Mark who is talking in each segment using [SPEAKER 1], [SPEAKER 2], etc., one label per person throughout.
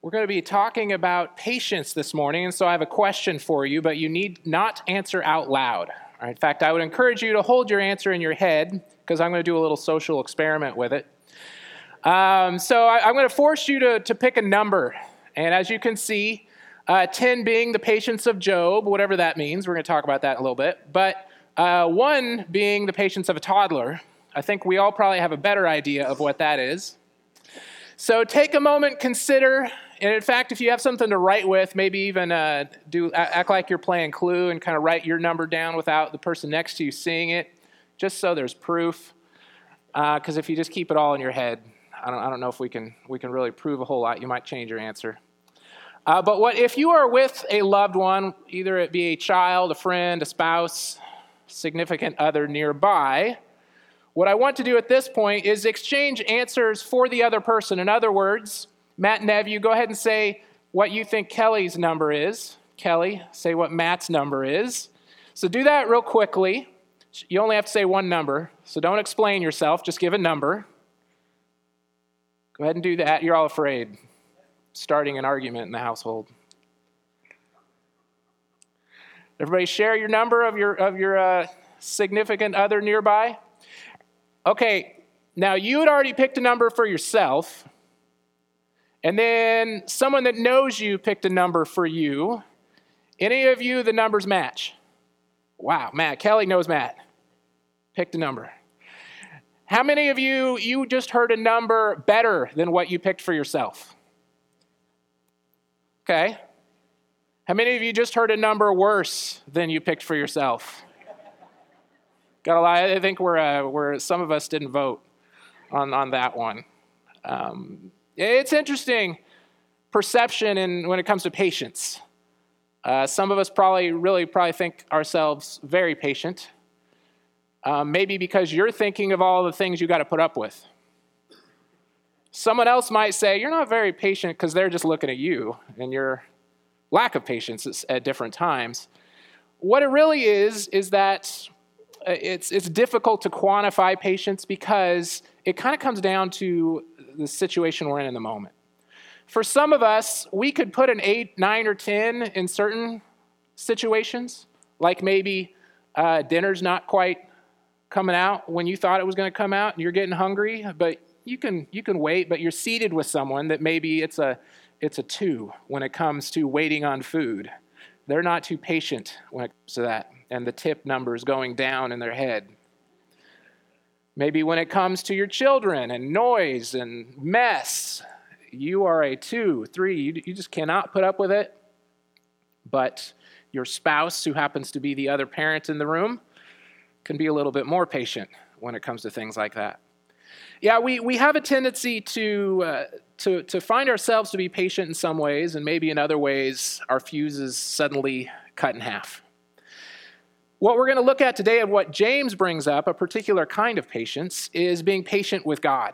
[SPEAKER 1] We're going to be talking about patience this morning, and so I have a question for you, but you need not answer out loud. All right? In fact, I would encourage you to hold your answer in your head, because I'm going to do a little social experiment with it. I'm going to force you to pick a number, and as you can see, 10 being the patience of Job, whatever that means. We're going to talk about that in a little bit. But 1 being the patience of a toddler. I think we all probably have a better idea of what that is. So take a moment, consider, and in fact, if you have something to write with, maybe even act like you're playing Clue and kind of write your number down without the person next to you seeing it, just so there's proof. Because if you just keep it all in your head, I don't know if we can really prove a whole lot. You might change your answer. But if you are with a loved one, either it be a child, a friend, a spouse, significant other nearby, what I want to do at this point is exchange answers for the other person. In other words, Matt and Nev, you go ahead and say what you think Kelly's number is. Kelly, say what Matt's number is. So do that real quickly. You only have to say one number, so don't explain yourself. Just give a number. Go ahead and do that. You're all afraid. Starting an argument in the household. Everybody share your number of your significant other nearby. Okay, now you had already picked a number for yourself, and then someone that knows you picked a number for you. Any of you, the numbers match? Wow, Matt, Kelly knows Matt. Picked a number. How many of you just heard a number better than what you picked for yourself? Okay. How many of you just heard a number worse than you picked for yourself? Gotta lie, I think we're some of us didn't vote on that one. It's interesting perception when it comes to patience. Some of us probably think ourselves very patient. Maybe because you're thinking of all the things you got to put up with. Someone else might say you're not very patient because they're just looking at you and your lack of patience at different times. What it really is that it's difficult to quantify patience because it kind of comes down to the situation we're in the moment. For some of us, we could put an 8, 9, or 10 in certain situations, like maybe dinner's not quite coming out when you thought it was going to come out and you're getting hungry, but you can wait, but you're seated with someone that maybe it's a 2 when it comes to waiting on food. They're not too patient when it comes to that, and the tip number is going down in their head. Maybe when it comes to your children and noise and mess, you are a 2, 3. You just cannot put up with it. But your spouse, who happens to be the other parent in the room, can be a little bit more patient when it comes to things like that. Yeah, we have a tendency to find ourselves to be patient in some ways, and maybe in other ways our fuse is suddenly cut in half. What we're going to look at today and what James brings up, a particular kind of patience, is being patient with God.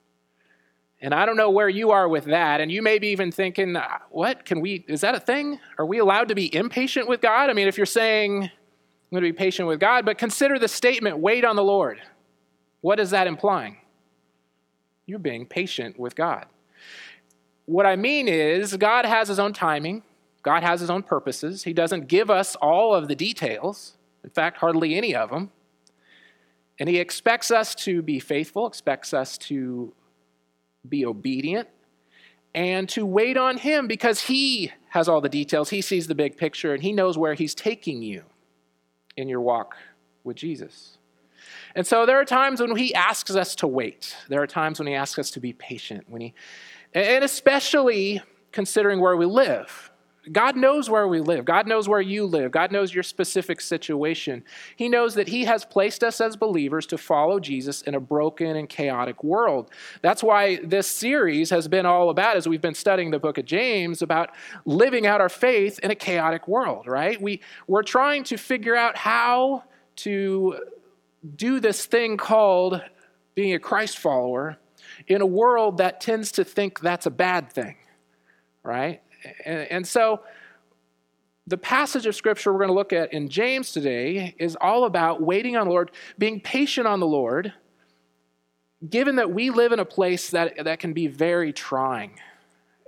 [SPEAKER 1] And I don't know where you are with that, and you may be even thinking, is that a thing? Are we allowed to be impatient with God? I mean, if you're saying, I'm going to be patient with God, but consider the statement, wait on the Lord. What is that implying? You're being patient with God. What I mean is, God has his own timing. God has his own purposes. He doesn't give us all of the details. In fact, hardly any of them. And he expects us to be faithful, expects us to be obedient, and to wait on him because he has all the details. He sees the big picture, and he knows where he's taking you in your walk with Jesus. And so there are times when he asks us to wait. There are times when he asks us to be patient. And especially considering where we live. God knows where we live. God knows where you live. God knows your specific situation. He knows that he has placed us as believers to follow Jesus in a broken and chaotic world. That's why this series has been all about, as we've been studying the book of James, about living out our faith in a chaotic world, right? We're trying to figure out how to do this thing called being a Christ follower in a world that tends to think that's a bad thing, right? And so the passage of Scripture we're going to look at in James today is all about waiting on the Lord, being patient on the Lord, given that we live in a place that can be very trying.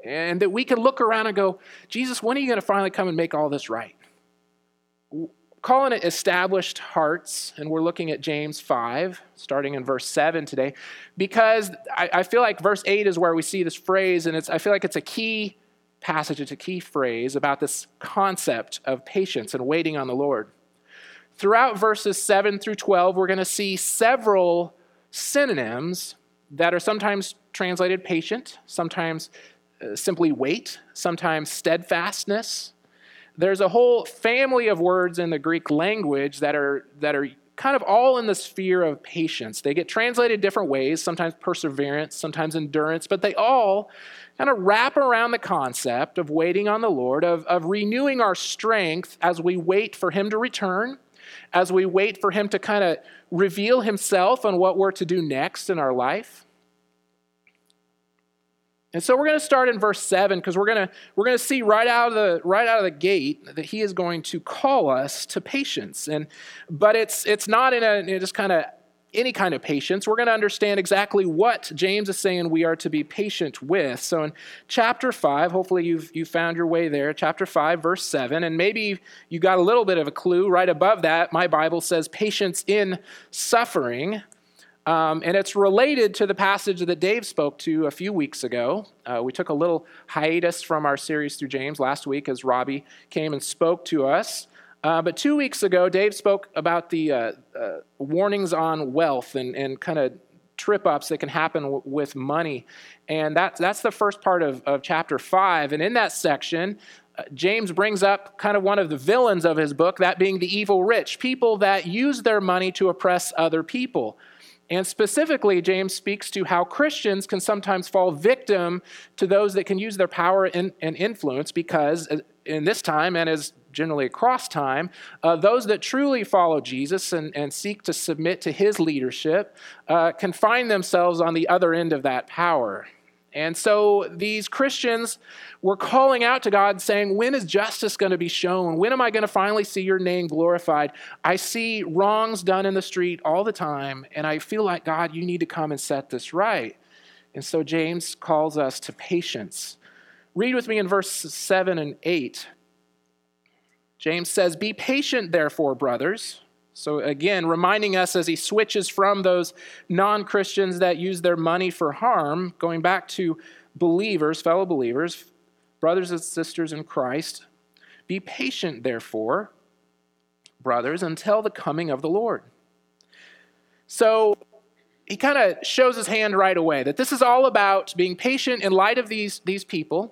[SPEAKER 1] and that we can look around and go, Jesus, when are you going to finally come and make all this right? Calling it established hearts, and we're looking at James 5, starting in verse 7 today, because I feel like verse 8 is where we see this phrase, and I feel like it's a key passage, it's a key phrase about this concept of patience and waiting on the Lord. Throughout verses 7 through 12, we're going to see several synonyms that are sometimes translated patient, sometimes simply wait, sometimes steadfastness. There's a whole family of words in the Greek language that are kind of all in the sphere of patience. They get translated different ways, sometimes perseverance, sometimes endurance, but they all kind of wrap around the concept of waiting on the Lord, of renewing our strength as we wait for him to return, as we wait for him to kind of reveal himself on what we're to do next in our life. And so we're going to start in verse 7 because we're going to see right out of the gate that he is going to call us to patience. But it's not in just kind of any kind of patience. We're going to understand exactly what James is saying we are to be patient with. So in chapter 5, hopefully you've found your way there, chapter 5, verse 7, and maybe you got a little bit of a clue. Right above that, my Bible says patience in suffering. And it's related to the passage that Dave spoke to a few weeks ago. We took a little hiatus from our series through James last week as Robbie came and spoke to us. But 2 weeks ago, Dave spoke about the warnings on wealth and kind of trip-ups that can happen with money. And that's the first part of chapter 5. And in that section, James brings up kind of one of the villains of his book, that being the evil rich, people that use their money to oppress other people. And specifically, James speaks to how Christians can sometimes fall victim to those that can use their power and influence because in this time, and as generally across time, those that truly follow Jesus and seek to submit to his leadership can find themselves on the other end of that power. And so these Christians were calling out to God saying, when is justice going to be shown? When am I going to finally see your name glorified? I see wrongs done in the street all the time, and I feel like, God, you need to come and set this right. And so James calls us to patience. Read with me in verse 7 and 8. James says, be patient, therefore, brothers. So again, reminding us as he switches from those non-Christians that use their money for harm, going back to believers, fellow believers, brothers and sisters in Christ. Be patient, therefore, brothers, until the coming of the Lord. So he kind of shows his hand right away that this is all about being patient in light of these people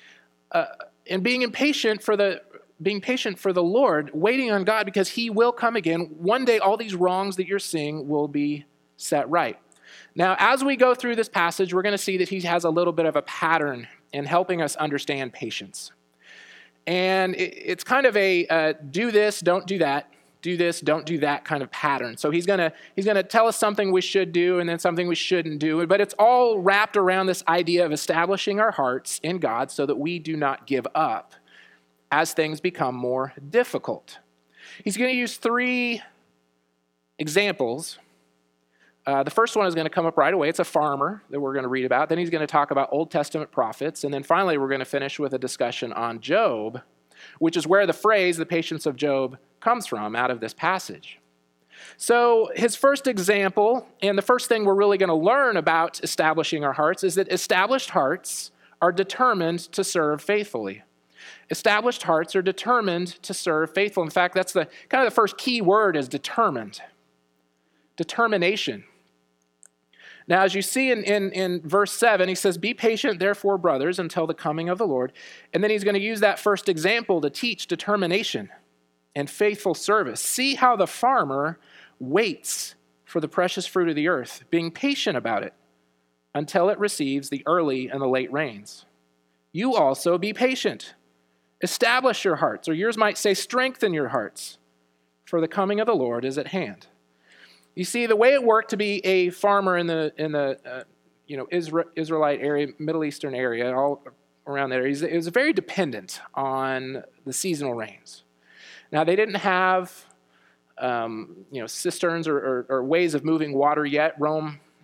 [SPEAKER 1] and being patient for the Lord, waiting on God because he will come again. One day, all these wrongs that you're seeing will be set right. Now, as we go through this passage, we're going to see that he has a little bit of a pattern in helping us understand patience. And it's kind of a do this, don't do that, do this, don't do that kind of pattern. So he's going to tell us something we should do and then something we shouldn't do. But it's all wrapped around this idea of establishing our hearts in God so that we do not give up as things become more difficult. He's going to use 3 examples. The first one is going to come up right away. It's a farmer that we're going to read about. Then he's going to talk about Old Testament prophets. And then finally, we're going to finish with a discussion on Job, which is where the phrase, the patience of Job, comes from out of this passage. So his first example, and the first thing we're really going to learn about establishing our hearts, is that established hearts are determined to serve faithfully. Established hearts are determined to serve faithful. In fact, that's the kind of the first key word is determined. Determination. Now, as you see in verse 7, he says, be patient, therefore, brothers, until the coming of the Lord. And then he's going to use that first example to teach determination and faithful service. See how the farmer waits for the precious fruit of the earth, being patient about it until it receives the early and the late rains. You also be patient. Establish your hearts, or yours might say strengthen your hearts, for the coming of the Lord is at hand. You see, the way it worked to be a farmer in the Israelite area, Middle Eastern area, all around there, it was very dependent on the seasonal rains. Now, they didn't have cisterns or ways of moving water yet. Rome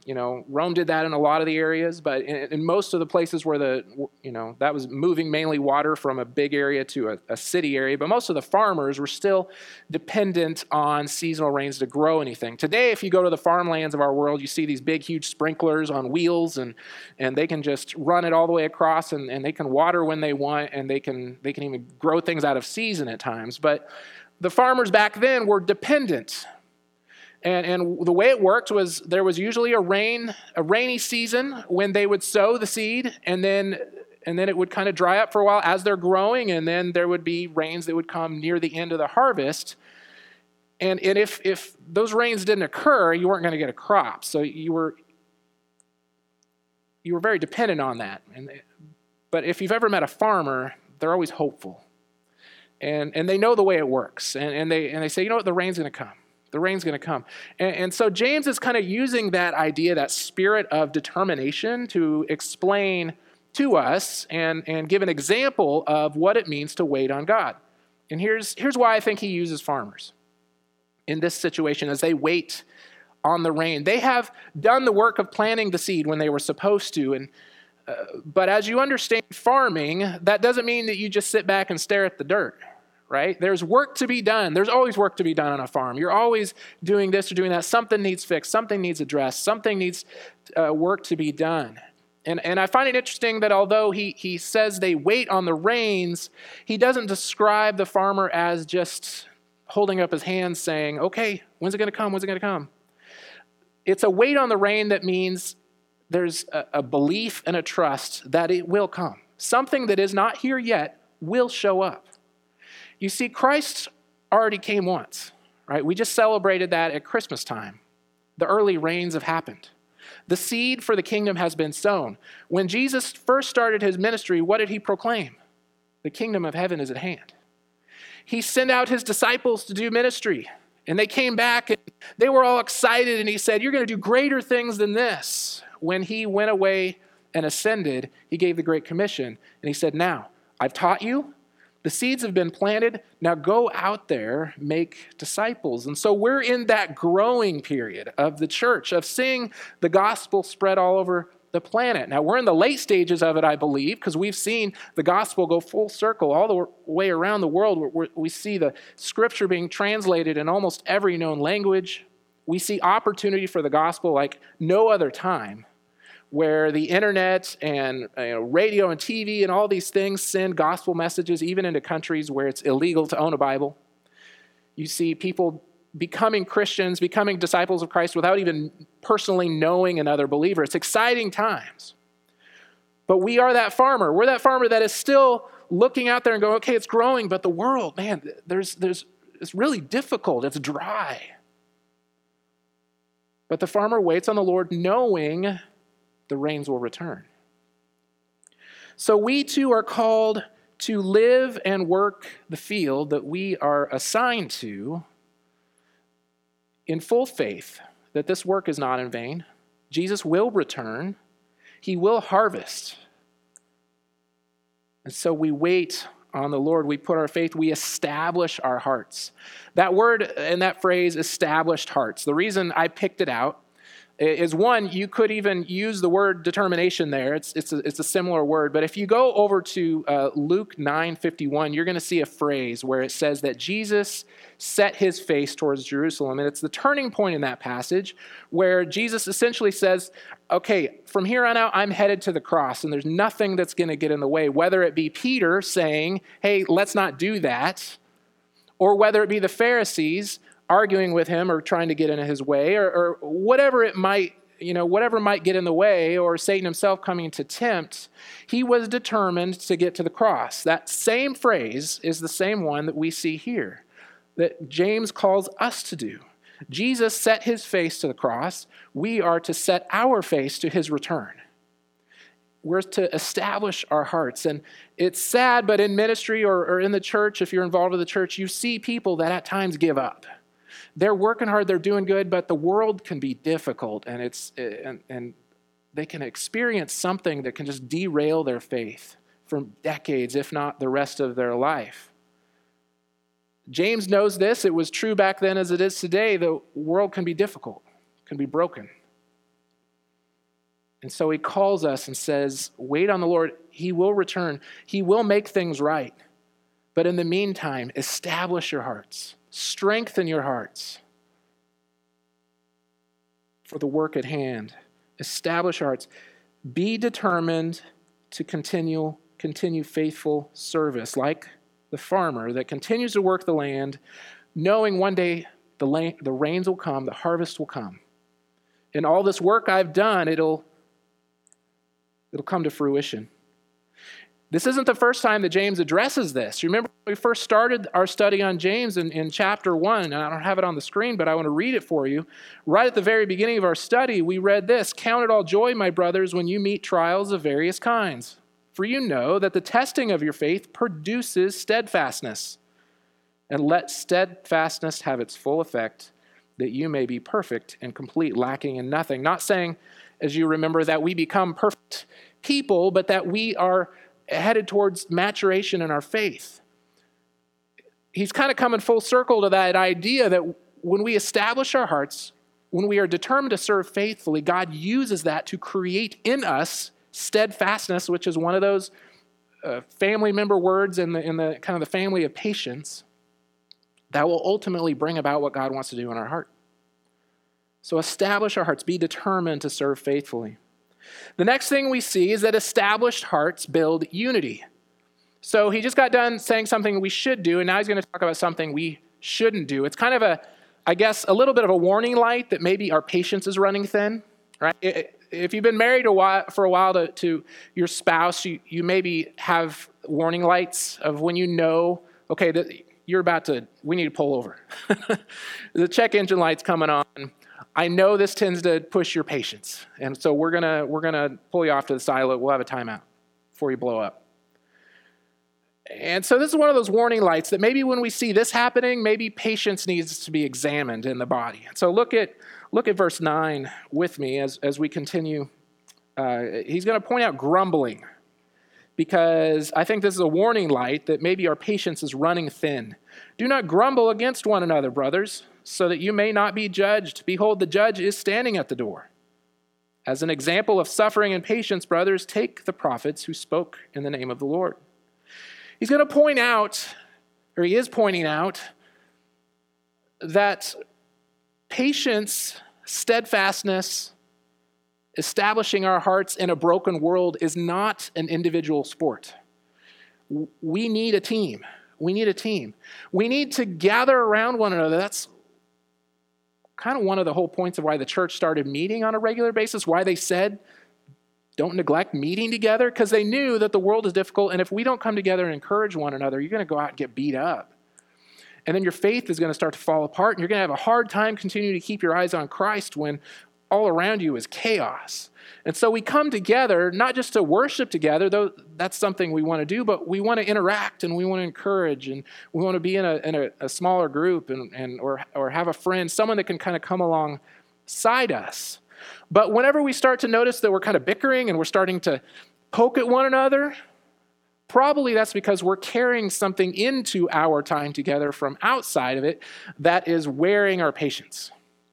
[SPEAKER 1] Rome did that in a lot of the areas, but in most of the places where that was moving mainly water from a big area to a city area, but most of the farmers were still dependent on seasonal rains to grow anything. Today, if you go to the farmlands of our world, you see these big, huge sprinklers on wheels, and they can just run it all the way across, and they can water when they want, and they can even grow things out of season at times. But the farmers back then were dependent. And the way it worked was there was usually a rainy season when they would sow the seed, and then it would kind of dry up for a while as they're growing, and then there would be rains that would come near the end of the harvest. And if those rains didn't occur, you weren't going to get a crop. So you were very dependent on that. But if you've ever met a farmer, they're always hopeful, and they know the way it works, and they say, the rain's going to come. The rain's going to come. And so James is kind of using that idea, that spirit of determination, to explain to us and give an example of what it means to wait on God. And here's why I think he uses farmers in this situation as they wait on the rain. They have done the work of planting the seed when they were supposed to. But as you understand farming, that doesn't mean that you just sit back and stare at the dirt. Right? There's work to be done. There's always work to be done on a farm. You're always doing this or doing that. Something needs fixed. Something needs addressed. Something needs work to be done. And I find it interesting that although he says they wait on the rains, he doesn't describe the farmer as just holding up his hands saying, okay, when's it going to come? When's it going to come? It's a wait on the rain that means there's a belief and a trust that it will come. Something that is not here yet will show up. You see, Christ already came once, right? We just celebrated that at Christmas time. The early rains have happened. The seed for the kingdom has been sown. When Jesus first started his ministry, what did he proclaim? The kingdom of heaven is at hand. He sent out his disciples to do ministry, and they came back, and they were all excited, and he said, you're going to do greater things than this. When he went away and ascended, he gave the Great Commission, and he said, now, I've taught you. The seeds have been planted. Now go out there, make disciples. And so we're in that growing period of the church, of seeing the gospel spread all over the planet. Now we're in the late stages of it, I believe, because we've seen the gospel go full circle all the way around the world. We see the scripture being translated in almost every known language. We see opportunity for the gospel like no other time, where the internet and radio and TV and all these things send gospel messages even into countries where it's illegal to own a Bible. You see people becoming Christians, becoming disciples of Christ without even personally knowing another believer. It's exciting times. But we are that farmer. We're that farmer that is still looking out there and going, okay, it's growing, but the world, man, it's really difficult. It's dry. But the farmer waits on the Lord knowing the rains will return. So we too are called to live and work the field that we are assigned to in full faith that this work is not in vain. Jesus will return. He will harvest. And so we wait on the Lord. We put our faith, we establish our hearts. That word and that phrase, established hearts, the reason I picked it out is one, you could even use the word determination there. It's a similar word. But if you go over to Luke 9:51, you're going to see a phrase where it says that Jesus set his face towards Jerusalem. And it's the turning point in that passage where Jesus essentially says, okay, from here on out, I'm headed to the cross, and there's nothing that's going to get in the way, whether it be Peter saying, hey, let's not do that, or whether it be the Pharisees arguing with him or trying to get in his way, or whatever it might, whatever might get in the way, or Satan himself coming to tempt, he was determined to get to the cross. That same phrase is the same one that we see here, that James calls us to do. Jesus set his face to the cross. We are to set our face to his return. We're to establish our hearts. And it's sad, but in ministry or in the church, if you're involved with the church, you see people that at times give up. They're working hard, they're doing good, but the world can be difficult, and they can experience something that can just derail their faith for decades, if not the rest of their life. James knows this. It was true back then as it is today. The world can be difficult, can be broken. And so he calls us and says, wait on the Lord. He will return. He will make things right. But in the meantime, establish your hearts. Strengthen your hearts for the work at hand. Establish your hearts. Be determined to continue faithful service, like the farmer that continues to work the land, knowing one day the rains will come, the harvest will come. And all this work I've done, it'll come to fruition. This isn't the first time that James addresses this. You remember when we first started our study on James in chapter 1, and I don't have it on the screen, but I want to read it for you. Right at the very beginning of our study, we read this: "Count it all joy, my brothers, when you meet trials of various kinds. For you know that the testing of your faith produces steadfastness. And let steadfastness have its full effect, that you may be perfect and complete, lacking in nothing." Not saying, as you remember, that we become perfect people, but that we are headed towards maturation in our faith. He's kind of coming full circle to that idea that when we establish our hearts, when we are determined to serve faithfully, God uses that to create in us steadfastness, which is one of those family member words in the kind of the family of patience, that will ultimately bring about what God wants to do in our heart. So establish our hearts. Be determined to serve faithfully. The next thing we see is that established hearts build unity. So he just got done saying something we should do, and now he's going to talk about something we shouldn't do. It's kind of a little bit of a warning light that maybe our patience is running thin, right? If you've been married for a while to your spouse, you maybe have warning lights of when you know, okay, that we need to pull over. The check engine light's coming on. I know this tends to push your patience. And so we're gonna pull you off to the side. We'll have a timeout before you blow up. And so this is one of those warning lights that maybe when we see this happening, maybe patience needs to be examined in the body. So look at verse 9 with me as we continue. He's going to point out grumbling, because I think this is a warning light that maybe our patience is running thin. "Do not grumble against one another, brothers, so that you may not be judged. Behold, the judge is standing at the door. As an example of suffering and patience, brothers, take the prophets who spoke in the name of the Lord." He's going to point out, or he is pointing out, that patience, steadfastness, establishing our hearts in a broken world is not an individual sport. We need a team. We need a team. We need to gather around one another. That's kind of one of the whole points of why the church started meeting on a regular basis, why they said, don't neglect meeting together, because they knew that the world is difficult, and if we don't come together and encourage one another, you're going to go out and get beat up. And then your faith is going to start to fall apart, and you're going to have a hard time continuing to keep your eyes on Christ when all around you is chaos. And so we come together, not just to worship together, though that's something we want to do, but we want to interact and we want to encourage, and we want to be in a smaller group or have a friend, someone that can kind of come alongside us. But whenever we start to notice that we're kind of bickering and we're starting to poke at one another, probably that's because we're carrying something into our time together from outside of it that is wearing our patience.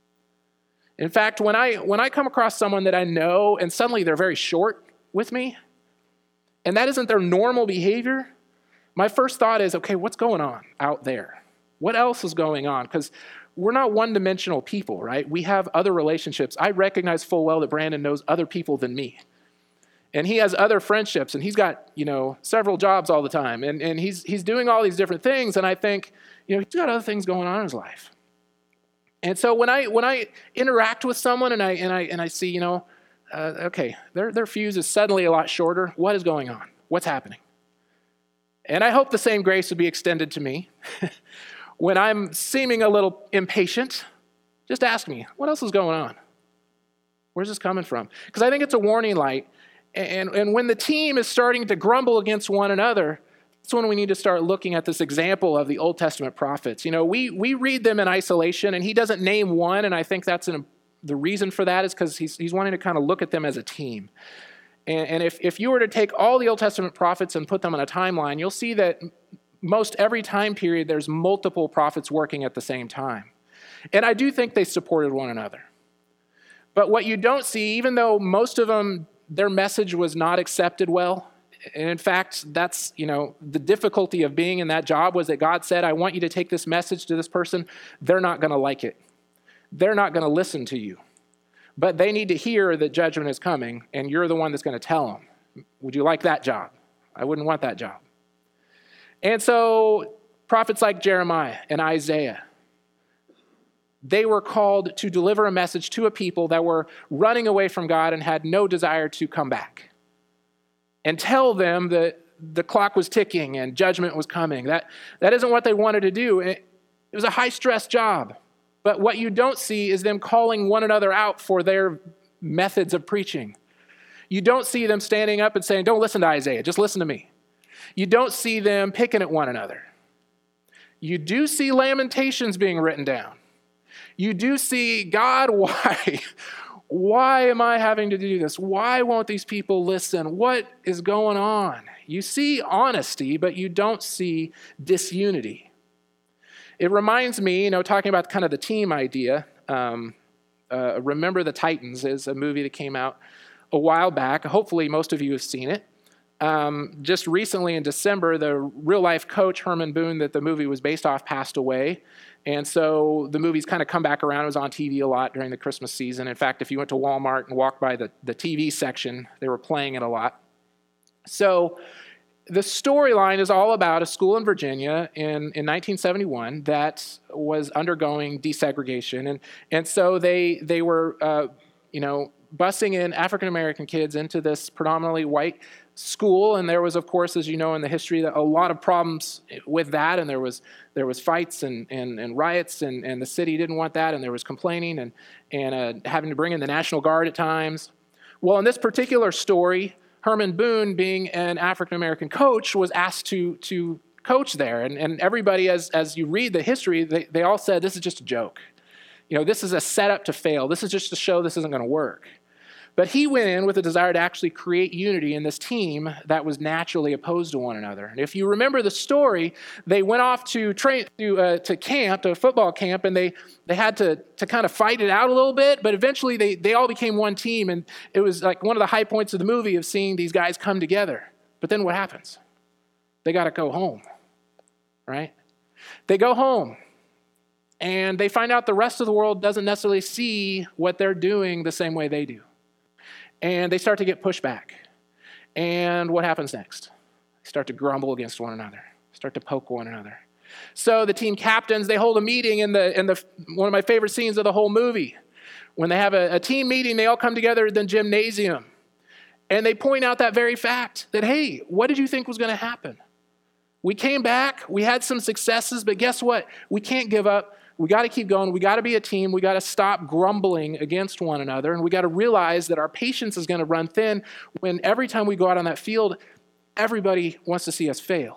[SPEAKER 1] In fact, when I come across someone that I know and suddenly they're very short with me, and that isn't their normal behavior, my first thought is, okay, what's going on out there? What else is going on? Because we're not one-dimensional people, right? We have other relationships. I recognize full well that Brandon knows other people than me. And he has other friendships, and he's got, several jobs all the time. And he's doing all these different things, and I think, he's got other things going on in his life. And so when I interact with someone and I see, okay, their fuse is suddenly a lot shorter. What is going on? What's happening? And I hope the same grace would be extended to me. When I'm seeming a little impatient, just ask me, what else is going on? Where's this coming from? Because I think it's a warning light. And when the team is starting to grumble against one another, that's when we need to start looking at this example of the Old Testament prophets. We read them in isolation, and he doesn't name one, and I think that's the reason for that is because he's wanting to kind of look at them as a team. And if you were to take all the Old Testament prophets and put them on a timeline, you'll see that most every time period there's multiple prophets working at the same time. And I do think they supported one another. But what you don't see, even though most of them, their message was not accepted well, and in fact, that's, the difficulty of being in that job was that God said, I want you to take this message to this person. They're not going to like it. They're not going to listen to you. But they need to hear that judgment is coming, and you're the one that's going to tell them. Would you like that job? I wouldn't want that job. And so prophets like Jeremiah and Isaiah, they were called to deliver a message to a people that were running away from God and had no desire to come back, and tell them that the clock was ticking and judgment was coming. That isn't what they wanted to do. It was a high-stress job. But what you don't see is them calling one another out for their methods of preaching. You don't see them standing up and saying, don't listen to Isaiah, just listen to me. You don't see them picking at one another. You do see lamentations being written down. You do see, God, why? Why am I having to do this? Why won't these people listen? What is going on? You see honesty, but you don't see disunity. It reminds me, talking about kind of the team idea, Remember the Titans is a movie that came out a while back. Hopefully most of you have seen it. Just recently in December, the real-life coach, Herman Boone, that the movie was based off, passed away. And so the movie's kind of come back around. It was on TV a lot during the Christmas season. In fact, if you went to Walmart and walked by the TV section, they were playing it a lot. So the storyline is all about a school in Virginia in 1971 that was undergoing desegregation. And so they were, busing in African-American kids into this predominantly white school, and there was, of course, as you know in the history, a lot of problems with that, and there was fights and riots, and the city didn't want that, and there was complaining and having to bring in the National Guard at times. Well, in this particular story, Herman Boone, being an African-American coach, was asked to coach there, and everybody, as you read the history, they all said, this is just a joke. This is a setup to fail. This is just to show this isn't going to work. But he went in with a desire to actually create unity in this team that was naturally opposed to one another. And if you remember the story, they went off to camp, to a football camp, and they had to kind of fight it out a little bit, but eventually they all became one team, and it was like one of the high points of the movie of seeing these guys come together. But then what happens? They got to go home, right? They go home, and they find out the rest of the world doesn't necessarily see what they're doing the same way they do. And they start to get pushback. And what happens next? They start to grumble against one another, start to poke one another. So the team captains, they hold a meeting in the one of my favorite scenes of the whole movie. When they have a team meeting, they all come together in the gymnasium. And they point out that very fact that, hey, what did you think was going to happen? We came back, we had some successes, but guess what? We can't give up. We got to keep going. We got to be a team. We got to stop grumbling against one another. And we got to realize that our patience is going to run thin when every time we go out on that field, everybody wants to see us fail.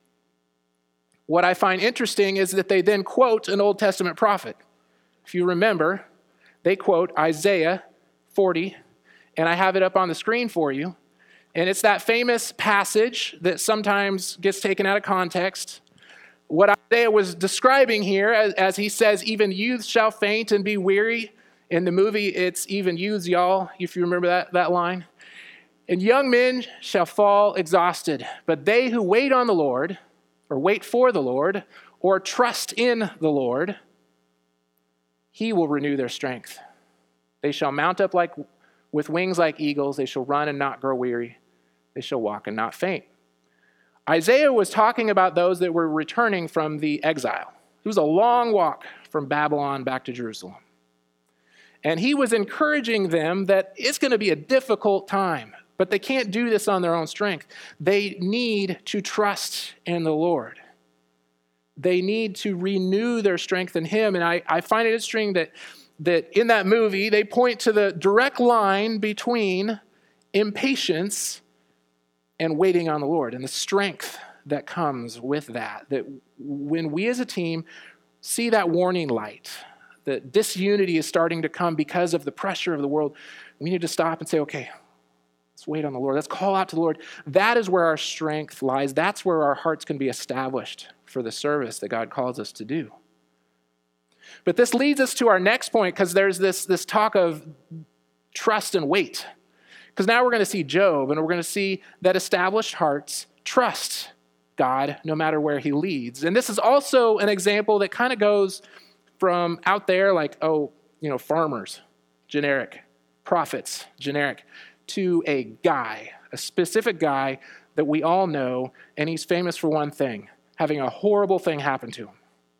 [SPEAKER 1] What I find interesting is that they then quote an Old Testament prophet. If you remember, they quote Isaiah 40, and I have it up on the screen for you. And it's that famous passage that sometimes gets taken out of context. What Isaiah was describing here, as he says, even youths shall faint and be weary. In the movie, it's even youths, y'all, if you remember that line. And young men shall fall exhausted. But they who wait on the Lord, or wait for the Lord, or trust in the Lord, he will renew their strength. They shall mount up with wings like eagles. They shall run and not grow weary. They shall walk and not faint. Isaiah was talking about those that were returning from the exile. It was a long walk from Babylon back to Jerusalem. And he was encouraging them that it's going to be a difficult time, but they can't do this on their own strength. They need to trust in the Lord. They need to renew their strength in him. And I find it interesting that in that movie, they point to the direct line between impatience and waiting on the Lord, and the strength that comes with that. That when we as a team see that warning light, that disunity is starting to come because of the pressure of the world, we need to stop and say, okay, let's wait on the Lord. Let's call out to the Lord. That is where our strength lies. That's where our hearts can be established for the service that God calls us to do. But this leads us to our next point, because there's this talk of trust and wait. Because now we're going to see Job, and we're going to see that established hearts trust God no matter where he leads. And this is also an example that kind of goes from out there, like, farmers, generic, prophets, generic, to a guy, a specific guy that we all know, and he's famous for one thing, having a horrible thing happen to him.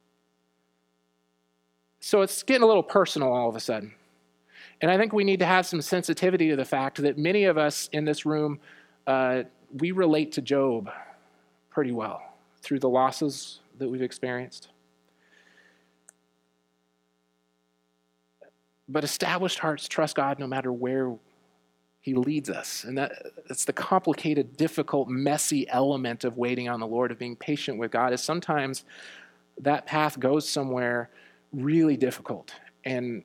[SPEAKER 1] So it's getting a little personal all of a sudden. And I think we need to have some sensitivity to the fact that many of us in this room, we relate to Job pretty well through the losses that we've experienced. But established hearts trust God no matter where he leads us. And that's the complicated, difficult, messy element of waiting on the Lord, of being patient with God, is sometimes that path goes somewhere really difficult and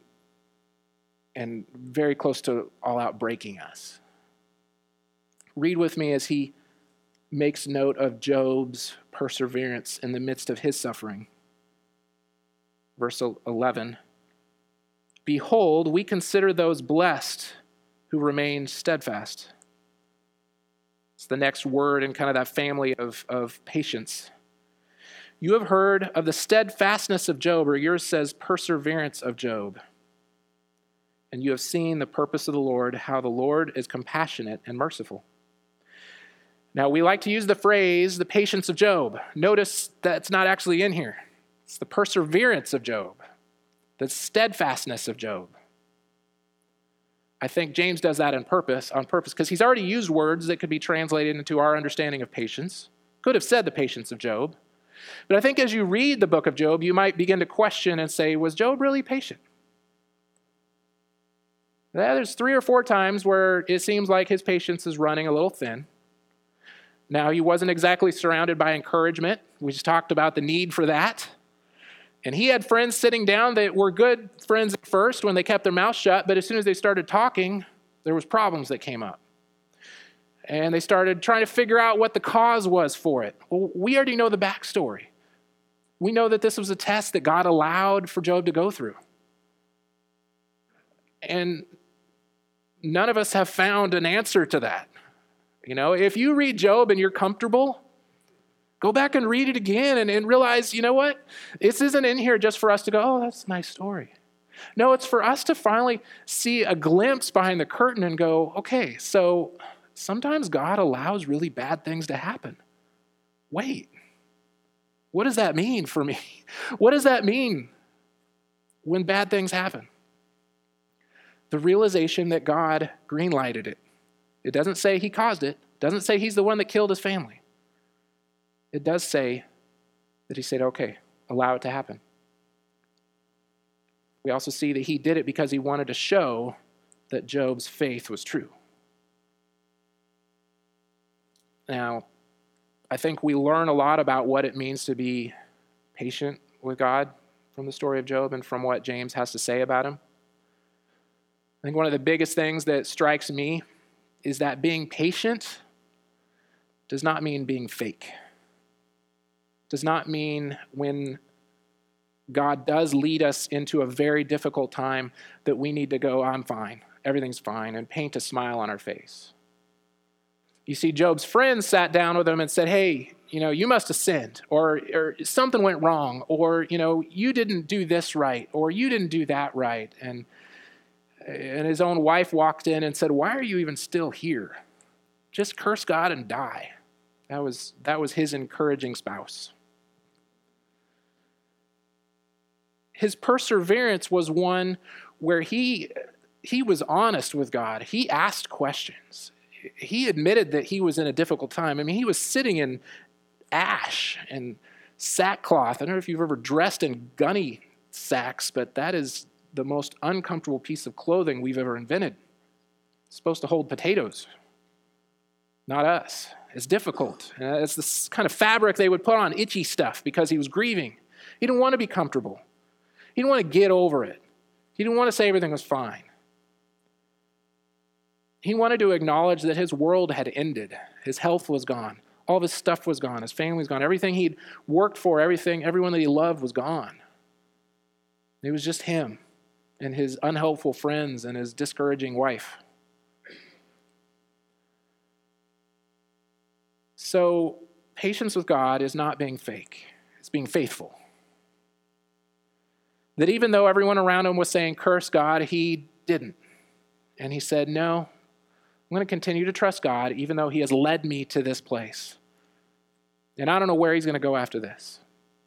[SPEAKER 1] very close to all out breaking us. Read with me as he makes note of Job's perseverance in the midst of his suffering. Verse 11, "Behold, we consider those blessed who remain steadfast." It's the next word in kind of that family of patience. "You have heard of the steadfastness of Job," or yours says perseverance of Job. "And you have seen the purpose of the Lord, how the Lord is compassionate and merciful." Now, we like to use the phrase, the patience of Job. Notice that's not actually in here. It's the perseverance of Job, the steadfastness of Job. I think James does that on purpose, because he's already used words that could be translated into our understanding of patience. Could have said the patience of Job. But I think as you read the book of Job, you might begin to question and say, was Job really patient? There's 3 or 4 times where it seems like his patience is running a little thin. Now, he wasn't exactly surrounded by encouragement. We just talked about the need for that. And he had friends sitting down that were good friends at first when they kept their mouth shut, but as soon as they started talking, there was problems that came up. And they started trying to figure out what the cause was for it. Well, we already know the backstory. We know that this was a test that God allowed for Job to go through. And none of us have found an answer to that. If you read Job and you're comfortable, go back and read it again and realize, you know what? This isn't in here just for us to go, oh, that's a nice story. No, it's for us to finally see a glimpse behind the curtain and go, okay, so sometimes God allows really bad things to happen. Wait, what does that mean for me? What does that mean when bad things happen? The realization that God greenlighted it. It doesn't say he caused it. It doesn't say he's the one that killed his family. It does say that he said, okay, allow it to happen. We also see that he did it because he wanted to show that Job's faith was true. Now, I think we learn a lot about what it means to be patient with God from the story of Job and from what James has to say about him. I think one of the biggest things that strikes me is that being patient does not mean being fake. Does not mean when God does lead us into a very difficult time that we need to go, I'm fine, everything's fine, and paint a smile on our face. You see, Job's friends sat down with him and said, hey, you must have sinned, or something went wrong, or, you didn't do this right, or you didn't do that right. And his own wife walked in and said, why are you even still here? Just curse God and die. That was his encouraging spouse. His perseverance was one where he was honest with God. He asked questions. He admitted that he was in a difficult time. I mean, he was sitting in ash and sackcloth. I don't know if you've ever dressed in gunny sacks, but that is the most uncomfortable piece of clothing we've ever invented. It's supposed to hold potatoes, not us. It's difficult. It's this kind of fabric they would put on itchy stuff because he was grieving. He didn't want to be comfortable. He didn't want to get over it. He didn't want to say everything was fine. He wanted to acknowledge that his world had ended. His health was gone. All of his stuff was gone. His family was gone. Everything he'd worked for, everyone that he loved was gone. It was just him and his unhelpful friends and his discouraging wife. So patience with God is not being fake. It's being faithful. That even though everyone around him was saying, curse God, he didn't. And he said, no, I'm going to continue to trust God even though he has led me to this place. And I don't know where he's going to go after this.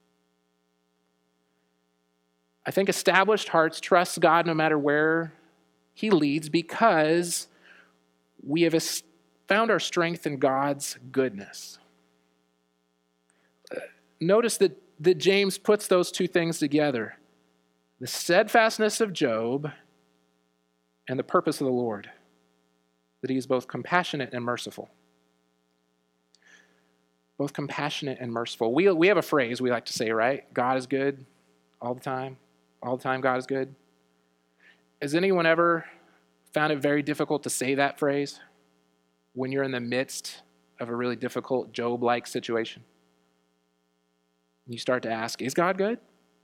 [SPEAKER 1] I think established hearts trust God no matter where he leads because we have found our strength in God's goodness. Notice that James puts those two things together. The steadfastness of Job and the purpose of the Lord. That he is both compassionate and merciful. Both compassionate and merciful. We have a phrase we like to say, right? God is good all the time. All the time God is good. Has anyone ever found it very difficult to say that phrase when you're in the midst of a really difficult Job-like situation? You start to ask, is God good?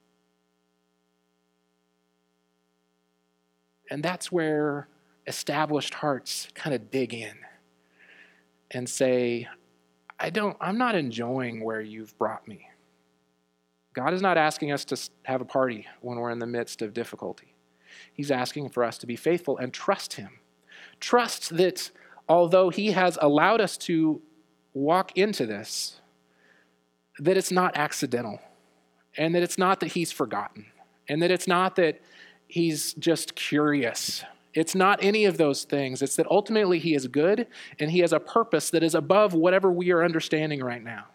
[SPEAKER 1] And that's where established hearts kind of dig in and say, I'm not enjoying where you've brought me. God is not asking us to have a party when we're in the midst of difficulty. He's asking for us to be faithful and trust him. Trust that although he has allowed us to walk into this, that it's not accidental, and that it's not that he's forgotten, and that it's not that he's just curious. It's not any of those things. It's that ultimately he is good, and he has a purpose that is above whatever we are understanding right now.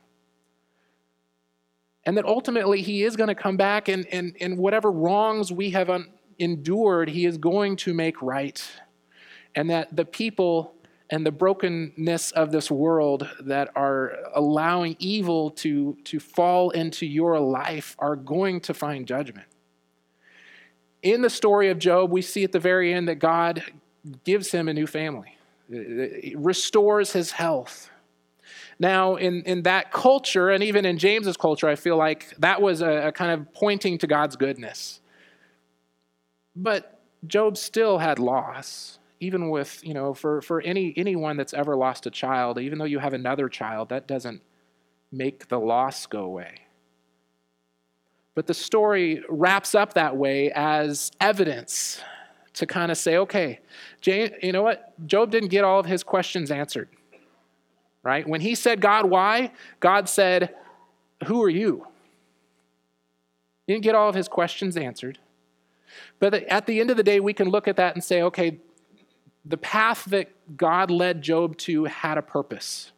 [SPEAKER 1] And that ultimately he is going to come back and whatever wrongs we have endured, he is going to make right. And that the people and the brokenness of this world that are allowing evil to fall into your life are going to find judgment. In the story of Job, we see at the very end that God gives him a new family. It restores his health. Now, in that culture, and even in James's culture, I feel like that was a kind of pointing to God's goodness. But Job still had loss, even with, for anyone that's ever lost a child, even though you have another child, that doesn't make the loss go away. But the story wraps up that way as evidence to kind of say, okay, you know what? Job didn't get all of his questions answered. Right? When he said, God, why? God said, who are you? He didn't get all of his questions answered. But at the end of the day, we can look at that and say, okay, the path that God led Job to had a purpose.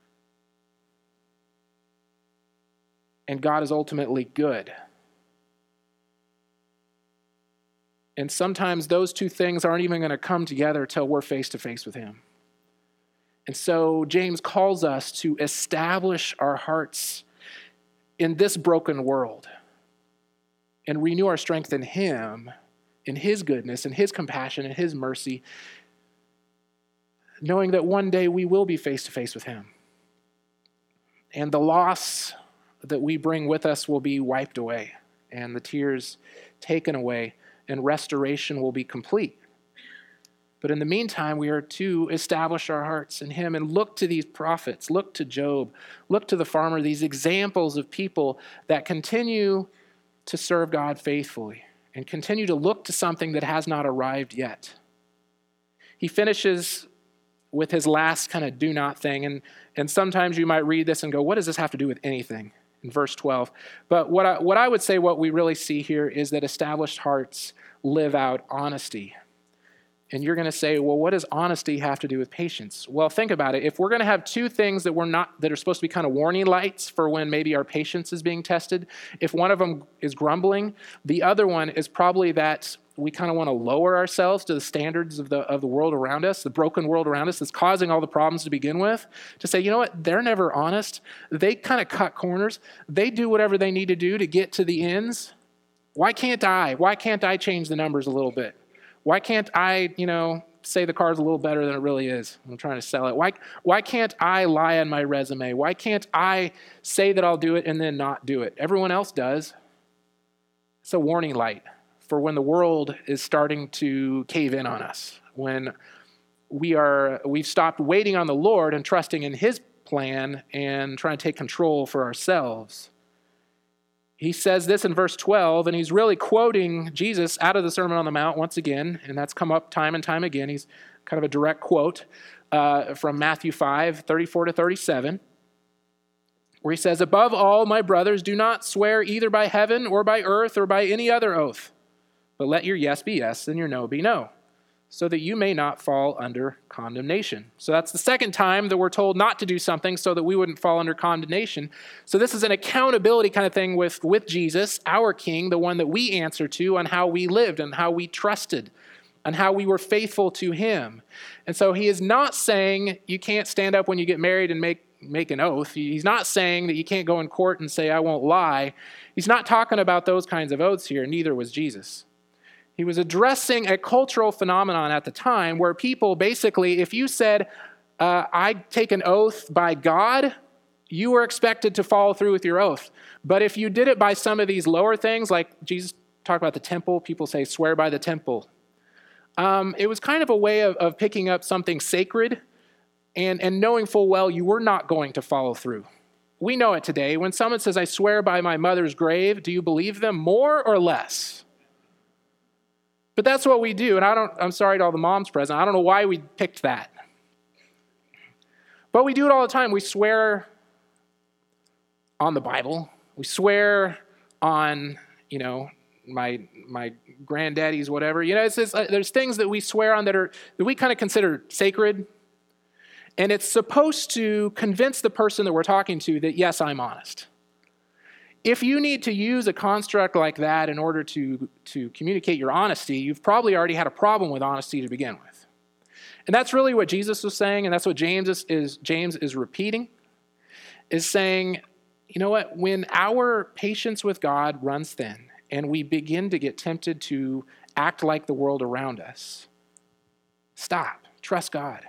[SPEAKER 1] And God is ultimately good. And sometimes those two things aren't even going to come together till we're face to face with him. And so James calls us to establish our hearts in this broken world and renew our strength in him, in his goodness, in his compassion, in his mercy, knowing that one day we will be face to face with him. And the loss that we bring with us will be wiped away, and the tears taken away, and restoration will be complete. But in the meantime, we are to establish our hearts in him and look to these prophets, look to Job, look to the farmer, these examples of people that continue to serve God faithfully and continue to look to something that has not arrived yet. He finishes with his last kind of do not thing. And sometimes you might read this and go, what does this have to do with anything? In verse 12. But what I would say what we really see here is that established hearts live out honesty. And you're going to say, well, what does honesty have to do with patience? Well, think about it. If we're going to have two things that are supposed to be kind of warning lights for when maybe our patience is being tested, if one of them is grumbling, the other one is probably that we kind of want to lower ourselves to the standards of the world around us, the broken world around us that's causing all the problems to begin with, to say, you know what, they're never honest. They kind of cut corners. They do whatever they need to do to get to the ends. Why can't I? Why can't I change the numbers a little bit? Why can't I, say the car's a little better than it really is? I'm trying to sell it. Why can't I lie on my resume? Why can't I say that I'll do it and then not do it? Everyone else does. It's a warning light for when the world is starting to cave in on us, when we've stopped waiting on the Lord and trusting in his plan and trying to take control for ourselves. He says this in verse 12, and he's really quoting Jesus out of the Sermon on the Mount once again, and that's come up time and time again. He's kind of a direct quote from Matthew 5, 34 to 37, where he says, "Above all, my brothers, do not swear either by heaven or by earth or by any other oath, but let your yes be yes and your no be no, so that you may not fall under condemnation." So that's the second time that we're told not to do something so that we wouldn't fall under condemnation. So this is an accountability kind of thing with Jesus, our King, the one that we answer to on how we lived and how we trusted and how we were faithful to him. And so he is not saying you can't stand up when you get married and make an oath. He's not saying that you can't go in court and say, "I won't lie." He's not talking about those kinds of oaths here. Neither was Jesus. He was addressing a cultural phenomenon at the time where people basically, if you said, "I take an oath by God," you were expected to follow through with your oath. But if you did it by some of these lower things, like Jesus talked about the temple, people say, "Swear by the temple." It was kind of a way of picking up something sacred and knowing full well you were not going to follow through. We know it today. When someone says, "I swear by my mother's grave," do you believe them more or less? But that's what we do, and I'm sorry to all the moms present. I don't know why we picked that. But we do it all the time. We swear on the Bible. We swear on, my granddaddy's whatever. There's things that we swear on that we kind of consider sacred. And it's supposed to convince the person that we're talking to that, yes, I'm honest. If you need to use a construct like that in order to communicate your honesty, you've probably already had a problem with honesty to begin with. And that's really what Jesus was saying, and that's what James is repeating, is saying, you know what, when our patience with God runs thin and we begin to get tempted to act like the world around us, stop, trust God.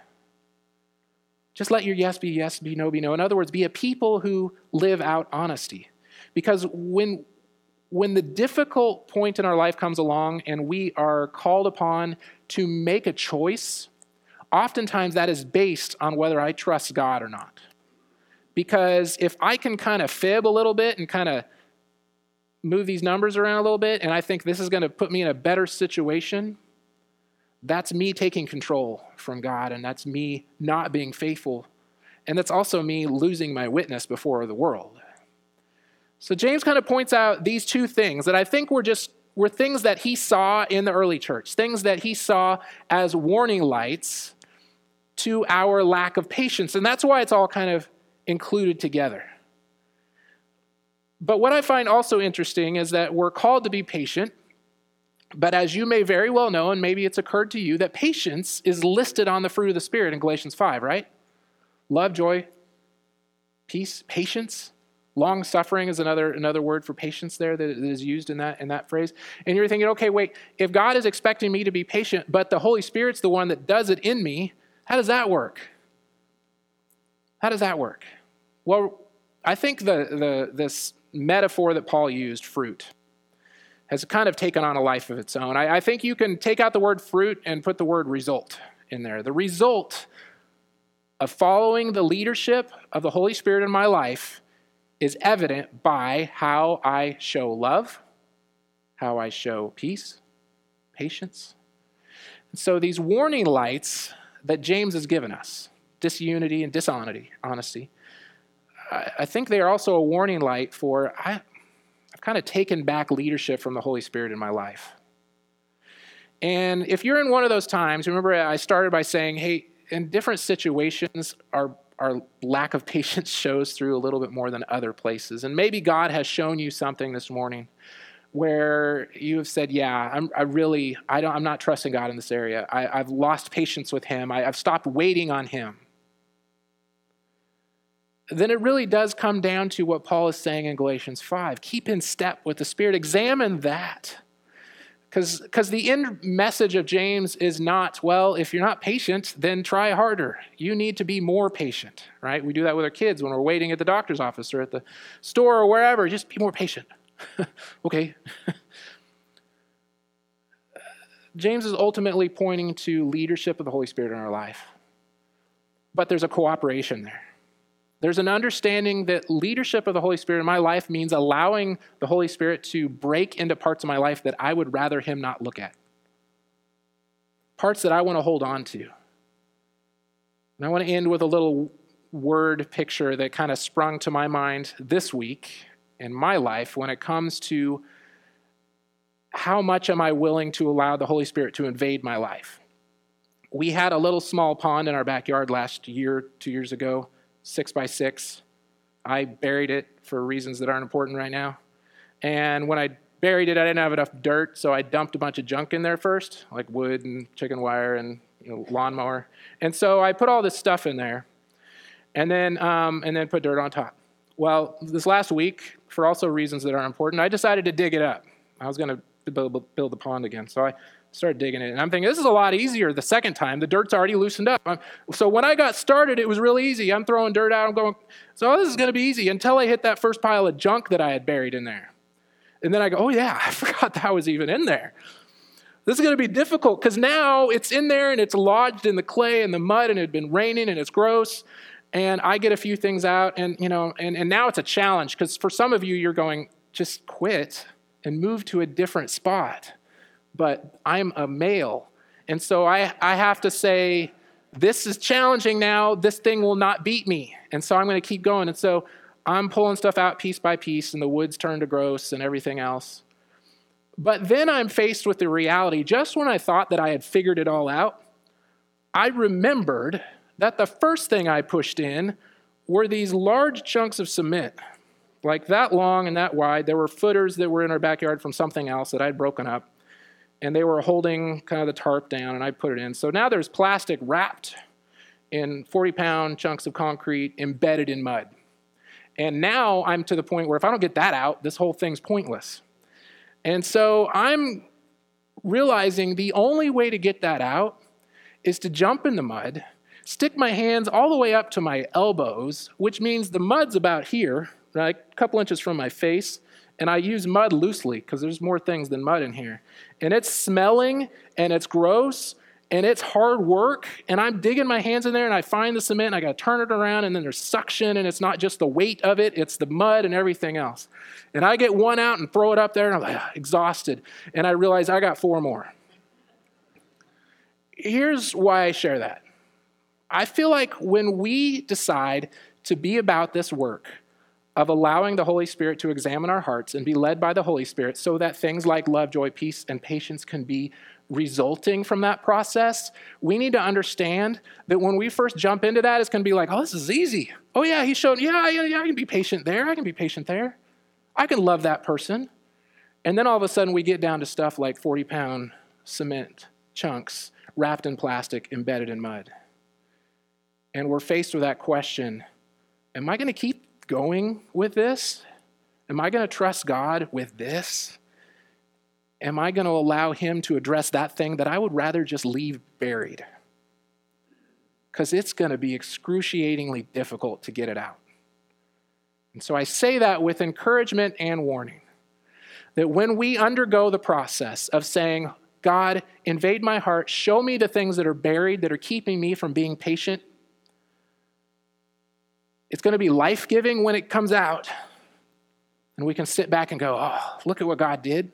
[SPEAKER 1] Just let your yes, be no, be no. In other words, be a people who live out honesty. Because when the difficult point in our life comes along and we are called upon to make a choice, oftentimes that is based on whether I trust God or not. Because if I can kind of fib a little bit and kind of move these numbers around a little bit, and I think this is going to put me in a better situation, that's me taking control from God, and that's me not being faithful. And that's also me losing my witness before the world. So James kind of points out these two things that I think were things that he saw in the early church, things that he saw as warning lights to our lack of patience. And that's why it's all kind of included together. But what I find also interesting is that we're called to be patient, but as you may very well know, and maybe it's occurred to you, that patience is listed on the fruit of the Spirit in Galatians 5, right? Love, joy, peace, patience. Long-suffering is another word for patience there that is used in that phrase. And you're thinking, okay, wait, if God is expecting me to be patient, but the Holy Spirit's the one that does it in me, how does that work? How does that work? Well, I think this metaphor that Paul used, fruit, has kind of taken on a life of its own. I think you can take out the word fruit and put the word result in there. The result of following the leadership of the Holy Spirit in my life is evident by how I show love, how I show peace, patience. And so these warning lights that James has given us, disunity and dishonesty, I think they are also a warning light for I've kind of taken back leadership from the Holy Spirit in my life. And if you're in one of those times, remember I started by saying, hey, in different situations, our lack of patience shows through a little bit more than other places. And maybe God has shown you something this morning where you have said, yeah, I'm not trusting God in this area. I've lost patience with him. I've stopped waiting on him. Then it really does come down to what Paul is saying in Galatians 5. Keep in step with the Spirit. Examine that. Because the end message of James is not, well, if you're not patient, then try harder. You need to be more patient, right? We do that with our kids when we're waiting at the doctor's office or at the store or wherever. Just be more patient. Okay. James is ultimately pointing to leadership of the Holy Spirit in our life. But there's a cooperation there. There's an understanding that leadership of the Holy Spirit in my life means allowing the Holy Spirit to break into parts of my life that I would rather him not look at. Parts that I want to hold on to. And I want to end with a little word picture that kind of sprung to my mind this week in my life when it comes to how much am I willing to allow the Holy Spirit to invade my life. We had a little small pond in our backyard last year, 2 years ago, 6 by 6. I buried it for reasons that aren't important right now. And when I buried it, I didn't have enough dirt, so I dumped a bunch of junk in there first, like wood and chicken wire and lawnmower. And so I put all this stuff in there, and then put dirt on top. Well, this last week, for also reasons that aren't important, I decided to dig it up. I was going to build the pond again, so I started digging it. And I'm thinking, this is a lot easier the second time. The dirt's already loosened up. So when I got started, it was really easy. I'm throwing dirt out. I'm going, so this is going to be easy until I hit that first pile of junk that I had buried in there. And then I go, oh yeah, I forgot that was even in there. This is going to be difficult because now it's in there and it's lodged in the clay and the mud and it had been raining and it's gross. And I get a few things out and now it's a challenge because for some of you, you're going, just quit and move to a different spot. But I'm a male. And so I have to say, this is challenging now. This thing will not beat me. And so I'm going to keep going. And so I'm pulling stuff out piece by piece, and the wood's turned to gross and everything else. But then I'm faced with the reality, just when I thought that I had figured it all out, I remembered that the first thing I pushed in were these large chunks of cement, like that long and that wide. There were footers that were in our backyard from something else that I'd broken up. And they were holding kind of the tarp down, and I put it in. So now there's plastic wrapped in 40-pound chunks of concrete embedded in mud. And now I'm to the point where if I don't get that out, this whole thing's pointless. And so I'm realizing the only way to get that out is to jump in the mud, stick my hands all the way up to my elbows, which means the mud's about here, like a couple inches from my face. And I use mud loosely because there's more things than mud in here. And it's smelling and it's gross and it's hard work. And I'm digging my hands in there and I find the cement and I got to turn it around and then there's suction and it's not just the weight of it, it's the mud and everything else. And I get one out and throw it up there and I'm like exhausted. And I realize I got 4 more. Here's why I share that. I feel like when we decide to be about this work, of allowing the Holy Spirit to examine our hearts and be led by the Holy Spirit so that things like love, joy, peace, and patience can be resulting from that process, we need to understand that when we first jump into that, it's going to be like, oh, this is easy. Oh, yeah, he showed, yeah, I can be patient there. I can be patient there. I can love that person. And then all of a sudden we get down to stuff like 40-pound cement chunks wrapped in plastic, embedded in mud. And we're faced with that question, am I going to keep going with this? Am I going to trust God with this? Am I going to allow him to address that thing that I would rather just leave buried? Because it's going to be excruciatingly difficult to get it out. And so I say that with encouragement and warning, that when we undergo the process of saying, God, invade my heart, show me the things that are buried, that are keeping me from being patient, it's going to be life-giving when it comes out. And we can sit back and go, oh, look at what God did.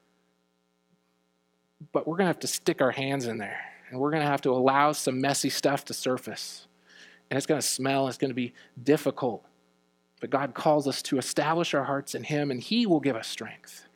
[SPEAKER 1] But we're going to have to stick our hands in there. And we're going to have to allow some messy stuff to surface. And it's going to smell. It's going to be difficult. But God calls us to establish our hearts in him, and he will give us strength.